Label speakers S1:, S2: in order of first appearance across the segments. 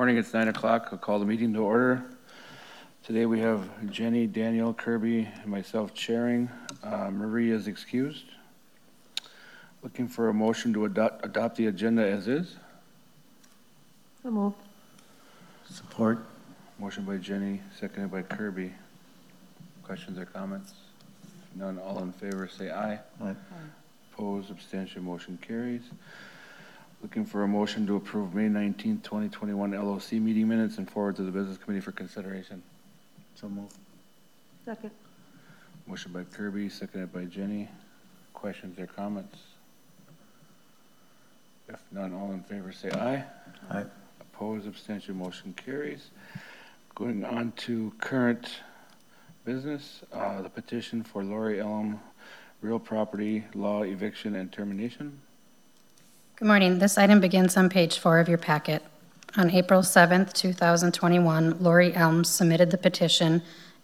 S1: Morning, it's 9 o'clock. I'll call the meeting to order. Today we have Jenny, Daniel, Kirby, and myself chairing. Marie is excused. Looking for a motion to adopt the agenda as is.
S2: So moved.
S3: Support.
S1: Motion by Jenny, seconded by Kirby. Questions or comments? None, all in favor say aye.
S3: Aye.
S1: Opposed, abstention, motion carries. Looking for a motion to approve May 19th, 2021 LOC meeting minutes and forward to the Business Committee for consideration.
S3: So moved.
S2: Second.
S1: Motion by Kirby, seconded by Jenny. Questions or comments? If none, all in favor say aye.
S3: Aye.
S1: Opposed, abstention, motion carries. Going on to current business, the petition for Lori Elm real property law eviction and termination.
S4: Good morning. This item begins on page 4 of your packet. On April 7th, 2021, Lori Elms submitted the petition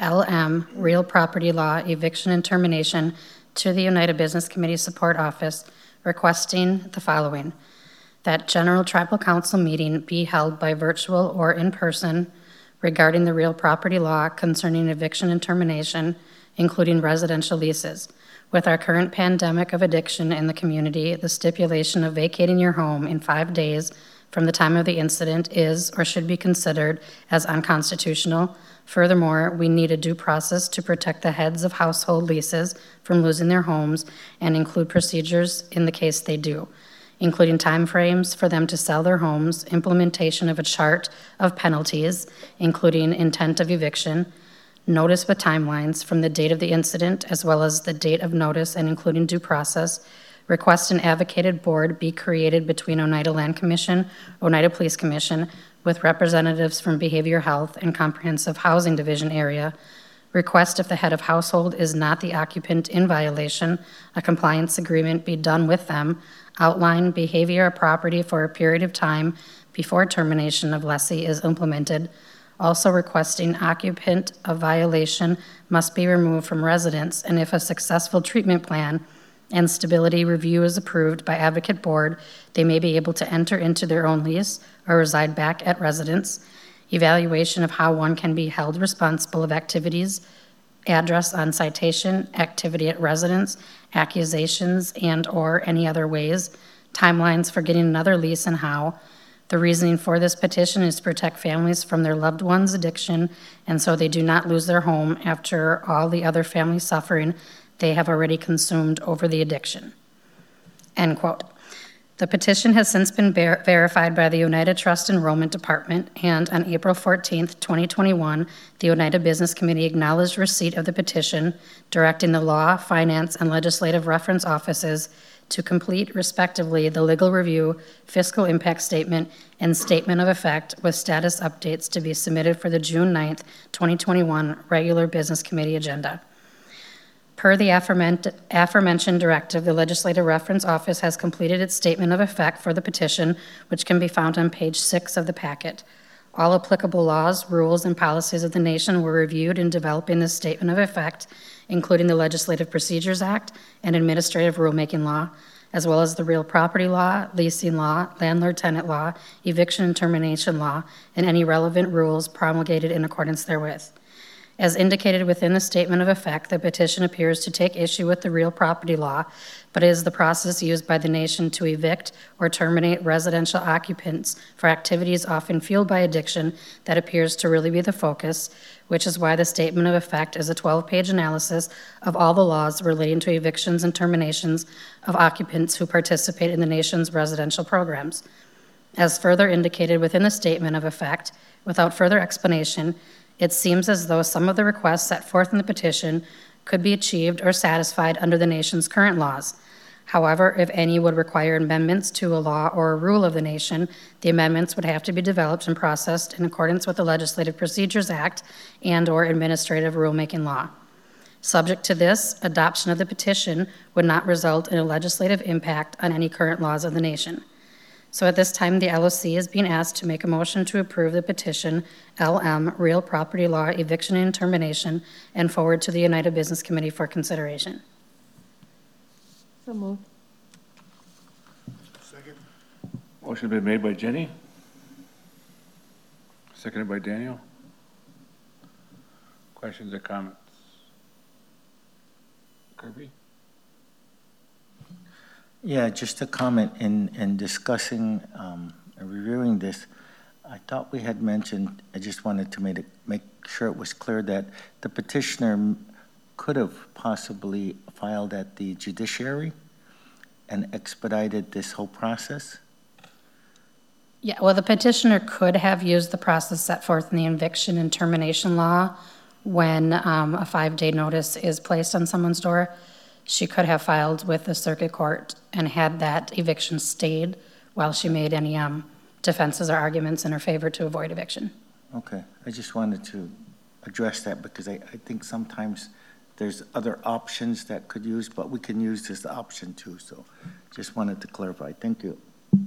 S4: LM Real Property Law Eviction and Termination to the United Business Committee Support Office, requesting the following: that General Tribal Council meeting be held by virtual or in person regarding the real property law concerning eviction and termination, including residential leases. With our current pandemic of addiction in the community, the stipulation of vacating your home in 5 days from the time of the incident is or should be considered as unconstitutional. Furthermore, we need a due process to protect the heads of household leases from losing their homes and include procedures in the case they do, including timeframes for them to sell their homes, implementation of a chart of penalties, including intent of eviction, notice with timelines from the date of the incident as well as the date of notice and including due process. Request an advocated board be created between Oneida Land Commission, Oneida Police Commission, with representatives from Behavioral Health and Comprehensive Housing Division area. Request if the head of household is not the occupant in violation, a compliance agreement be done with them. Outline behavior of property for a period of time before termination of lessee is implemented. Also requesting occupant of violation must be removed from residence, and if a successful treatment plan and stability review is approved by advocate board, they may be able to enter into their own lease or reside back at residence. Evaluation of how one can be held responsible of activities, address on citation, activity at residence, accusations and or any other ways, timelines for getting another lease and how. The reasoning for this petition is to protect families from their loved ones' addiction, and so they do not lose their home after all the other family suffering they have already consumed over the addiction. End quote. The petition has since been verified by the Oneida Trust Enrollment Department, and on April 14th, 2021, the Oneida Business Committee acknowledged receipt of the petition, directing the Law, Finance, and Legislative Reference Offices to complete, respectively, the legal review, fiscal impact statement, and statement of effect with status updates to be submitted for the June 9th, 2021 regular Business Committee agenda. Per the aforementioned directive, the Legislative Reference Office has completed its statement of effect for the petition, which can be found on page 6 of the packet. All applicable laws, rules, and policies of the nation were reviewed in developing this statement of effect, including the Legislative Procedures Act and Administrative Rulemaking Law, as well as the Real Property Law, Leasing Law, Landlord-Tenant Law, Eviction and Termination Law, and any relevant rules promulgated in accordance therewith. As indicated within the statement of effect, the petition appears to take issue with the real property law, but it is the process used by the nation to evict or terminate residential occupants for activities often fueled by addiction that appears to really be the focus, which is why the statement of effect is a 12-page analysis of all the laws relating to evictions and terminations of occupants who participate in the nation's residential programs. As further indicated within the statement of effect, without further explanation, it seems as though some of the requests set forth in the petition could be achieved or satisfied under the nation's current laws. However, if any would require amendments to a law or a rule of the nation, the amendments would have to be developed and processed in accordance with the Legislative Procedures Act and/or Administrative Rulemaking Law. Subject to this, adoption of the petition would not result in a legislative impact on any current laws of the nation. So at this time, the LOC is being asked to make a motion to approve the petition LM Real Property Law Eviction and Termination and forward to the United Business Committee for consideration.
S2: So moved.
S1: Motion been made by Jenny, Seconded by Daniel. Questions or comments? Kirby?
S3: Yeah, just a comment in discussing and reviewing this. I thought we had mentioned, I just wanted to make sure it was clear that the petitioner could have possibly filed at the judiciary and expedited this whole process.
S4: Yeah, well, the petitioner could have used the process set forth in the eviction and termination law when a 5-day notice is placed on someone's door. She could have filed with the circuit court and had that eviction stayed while she made any defenses or arguments in her favor to avoid eviction.
S3: Okay, I just wanted to address that because I think sometimes there's other options that could use, but we can use this option too. So just wanted to clarify. Thank you.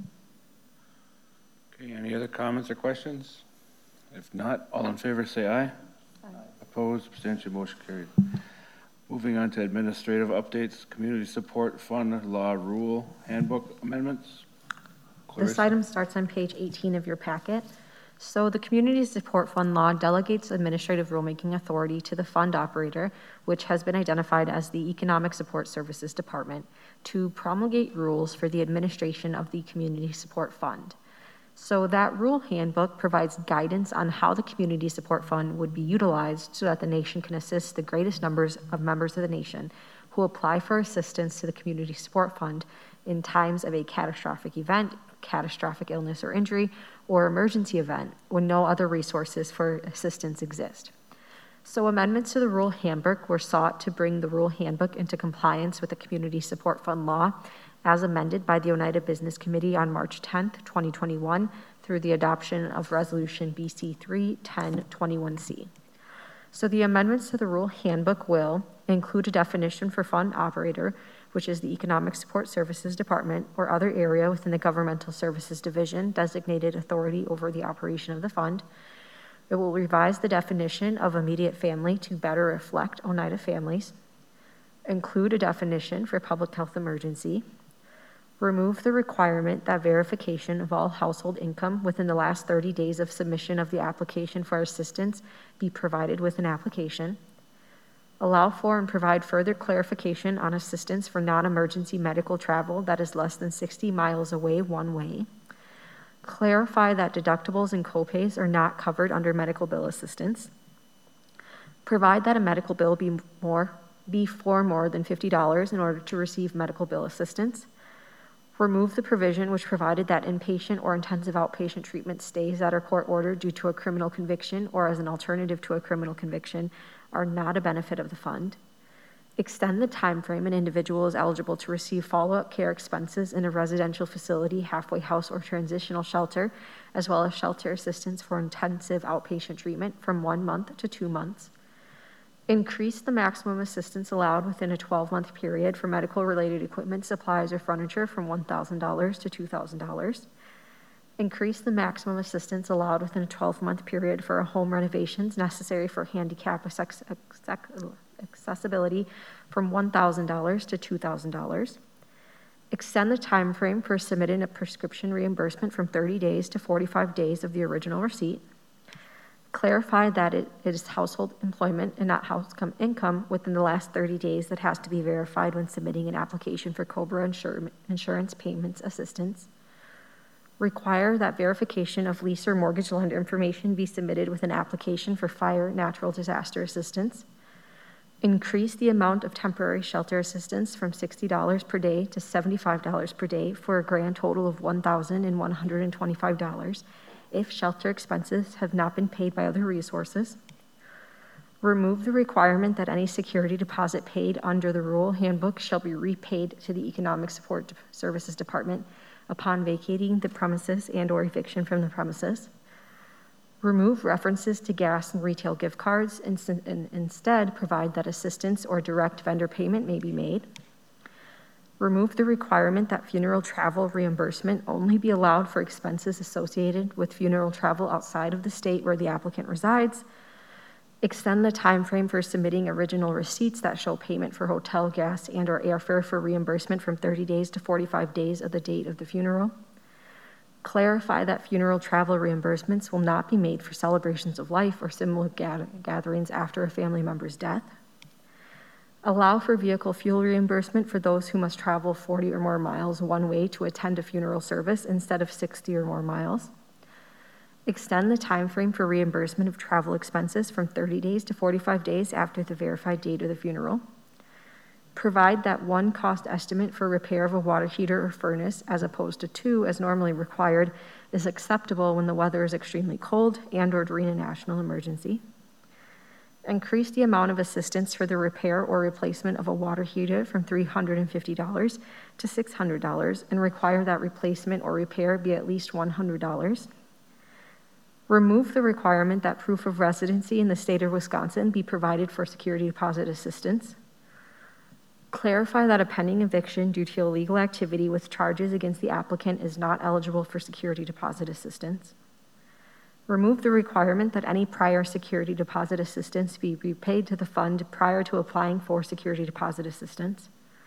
S1: Okay, any other comments or questions? If not, all in favor say aye.
S2: Aye.
S1: Opposed, abstention, motion carried. Moving on to administrative updates, Community Support Fund Law Rule Handbook Amendments.
S5: This
S1: Clarissa?
S5: item starts on page 18 of your packet. So the Community Support Fund Law delegates administrative rulemaking authority to the fund operator, which has been identified as the Economic Support Services Department, to promulgate rules for the administration of the Community Support Fund. So that rule handbook provides guidance on how the Community Support Fund would be utilized so that the nation can assist the greatest numbers of members of the nation who apply for assistance to the Community Support Fund in times of a catastrophic event, catastrophic illness or injury, or emergency event when no other resources for assistance exist. So amendments to the rule handbook were sought to bring the rule handbook into compliance with the Community Support Fund law as amended by the Oneida Business Committee on March 10th, 2021 through the adoption of Resolution BC 3-1021C. So the amendments to the rule handbook will include a definition for fund operator, which is the Economic Support Services Department or other area within the Governmental Services Division designated authority over the operation of the fund. It will revise the definition of immediate family to better reflect Oneida families, include a definition for public health emergency, remove the requirement that verification of all household income within the last 30 days of submission of the application for assistance be provided with an application, allow for and provide further clarification on assistance for non-emergency medical travel that is less than 60 miles away one way, clarify that deductibles and copays are not covered under medical bill assistance, provide that a medical bill be for more than $50 in order to receive medical bill assistance, remove the provision which provided that inpatient or intensive outpatient treatment stays that are court ordered due to a criminal conviction or as an alternative to a criminal conviction are not a benefit of the fund, extend the time frame an individual is eligible to receive follow-up care expenses in a residential facility, halfway house, or transitional shelter, as well as shelter assistance for intensive outpatient treatment from 1 month to 2 months, increase the maximum assistance allowed within a 12-month period for medical-related equipment, supplies, or furniture from $1,000 to $2,000. Increase the maximum assistance allowed within a 12-month period for home renovations necessary for handicap accessibility from $1,000 to $2,000. Extend the time frame for submitting a prescription reimbursement from 30 days to 45 days of the original receipt. Clarify that it is household employment and not household income within the last 30 days that has to be verified when submitting an application for COBRA insurance payments assistance. Require that verification of lease or mortgage lender information be submitted with an application for fire, natural disaster assistance. Increase the amount of temporary shelter assistance from $60 per day to $75 per day for a grand total of $1,125 if shelter expenses have not been paid by other resources. Remove the requirement that any security deposit paid under the rule handbook shall be repaid to the Economic Support Services Department upon vacating the premises and/or eviction from the premises. Remove references to gas and retail gift cards and instead provide that assistance or direct vendor payment may be made. Remove the requirement that funeral travel reimbursement only be allowed for expenses associated with funeral travel outside of the state where the applicant resides. Extend the time frame for submitting original receipts that show payment for hotel, gas, and/or airfare for reimbursement from 30 days to 45 days of the date of the funeral. Clarify that funeral travel reimbursements will not be made for celebrations of life or similar gatherings after a family member's death. Allow for vehicle fuel reimbursement for those who must travel 40 or more miles one way to attend a funeral service instead of 60 or more miles. Extend the time frame for reimbursement of travel expenses from 30 days to 45 days after the verified date of the funeral. Provide that one cost estimate for repair of a water heater or furnace, as opposed to two as normally required, is acceptable when the weather is extremely cold and/or during a national emergency. Increase the amount of assistance for the repair or replacement of a water heater from $350 to $600 and require that replacement or repair be at least $100. Remove the requirement that proof of residency in the state of Wisconsin be provided for security deposit assistance. Clarify that a pending eviction due to illegal activity with charges against the applicant is not eligible for security deposit assistance. Remove the requirement that any prior security deposit assistance be repaid to the fund prior to applying for security deposit assistance.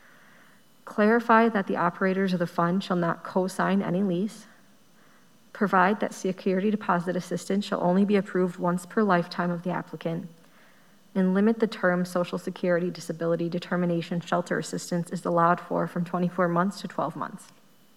S5: Clarify that the operators of the fund shall not co-sign any lease. Provide that security deposit assistance shall only be approved once per lifetime of the applicant. And limit the term Social Security Disability Determination Shelter Assistance is allowed for from 24 months to 12 months.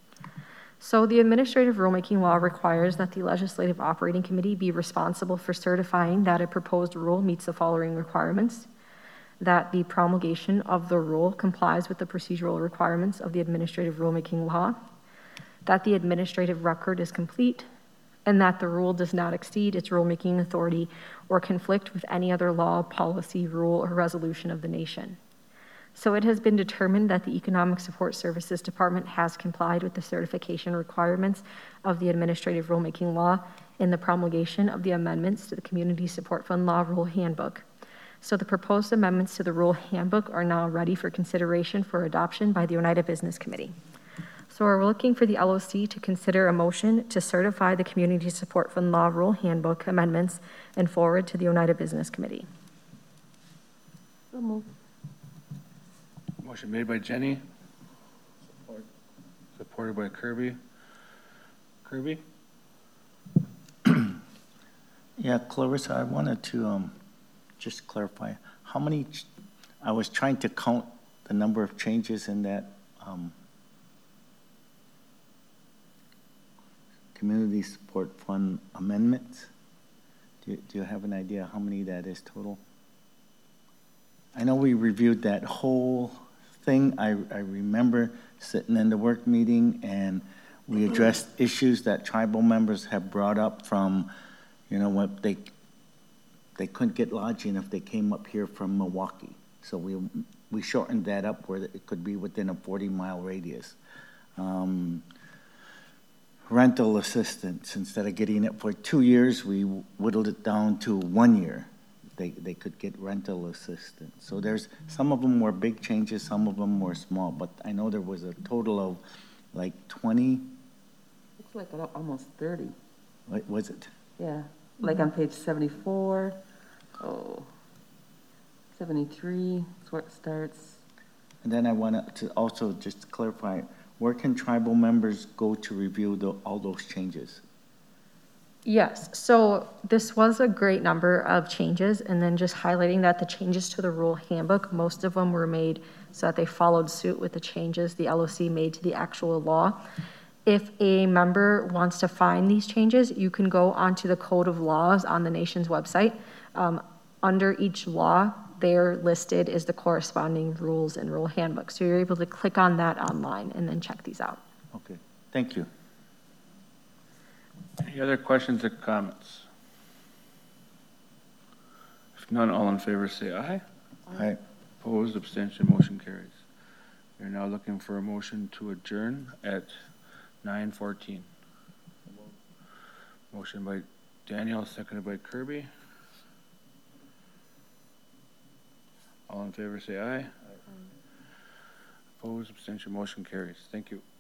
S5: So the administrative rulemaking law requires that the Legislative Operating Committee be responsible for certifying that a proposed rule meets the following requirements: that the promulgation of the rule complies with the procedural requirements of the administrative rulemaking law, that the administrative record is complete, and that the rule does not exceed its rulemaking authority or conflict with any other law, policy, rule, or resolution of the nation. So it has been determined that the Economic Support Services Department has complied with the certification requirements of the administrative rulemaking law in the promulgation of the amendments to the Community Support Fund Law Rule Handbook. So the proposed amendments to the Rule Handbook are now ready for consideration for adoption by the Oneida Business Committee. So we're looking for the LOC to consider a motion to certify the Community Support Fund Law Rule Handbook amendments and forward to the Oneida Business Committee.
S2: So moved.
S1: Motion made by Jenny. Supported by Kirby. Kirby?
S3: Yeah, Clarissa, I wanted to just clarify, how many, I was trying to count the number of changes in that Community Support Fund amendments. Do you have an idea how many that is total? I know we reviewed that whole thing. I remember sitting in the work meeting and we addressed issues that tribal members have brought up from, you know, what they couldn't get lodging if they came up here from Milwaukee. So we shortened that up where it could be within a 40-mile radius. Rental assistance, instead of getting it for 2 years, we whittled it down to 1 year. They could get rental assistance. So there's, some of them were big changes, some of them were small, but I know there was a total of like 20.
S6: Looks like almost 30.
S3: What was it?
S6: Yeah, like on page 74, 73, that's where it starts.
S3: And then I wanted to also just clarify, where can tribal members go to review all those changes?
S5: Yes, so this was a great number of changes, and then just highlighting that the changes to the rule handbook, most of them were made so that they followed suit with the changes the LOC made to the actual law. If a member wants to find these changes, you can go onto the Code of Laws on the nation's website. Under each law, there listed is the corresponding rules and rule handbook. So you're able to click on that online and then check these out.
S3: Okay, thank you.
S1: Any other questions or comments? If none, all in favor say aye.
S3: Aye.
S1: Opposed, abstention, motion carries. We are now looking for a motion to adjourn at 9:14. Motion by Daniel, seconded by Kirby. All in favor say aye. Opposed, abstention, motion carries. Thank you.